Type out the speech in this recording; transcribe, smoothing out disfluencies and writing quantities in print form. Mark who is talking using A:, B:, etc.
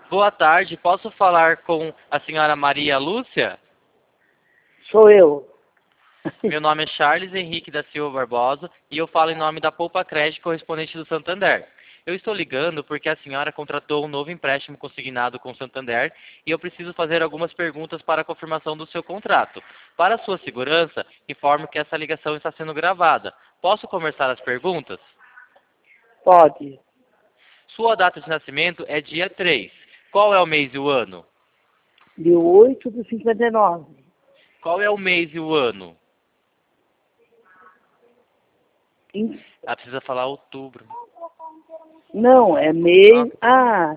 A: Boa tarde, posso falar com a senhora Maria Lúcia?
B: Sou eu.
A: Meu nome é Charles Henrique da Silva Barbosa e eu falo em nome da Poupa Crédito correspondente do Santander. Eu estou ligando porque a senhora contratou um novo empréstimo consignado com o Santander e eu preciso fazer algumas perguntas para a confirmação do seu contrato. Para sua segurança, informo que essa ligação está sendo gravada. Posso começar as perguntas?
B: Pode.
A: Sua data de nascimento é dia 3. Qual é o mês e o ano?
B: De 8 de 59.
A: Qual é o mês e o ano?
B: Em-
A: Ah, precisa falar outubro.
B: Não, é mês. Ah,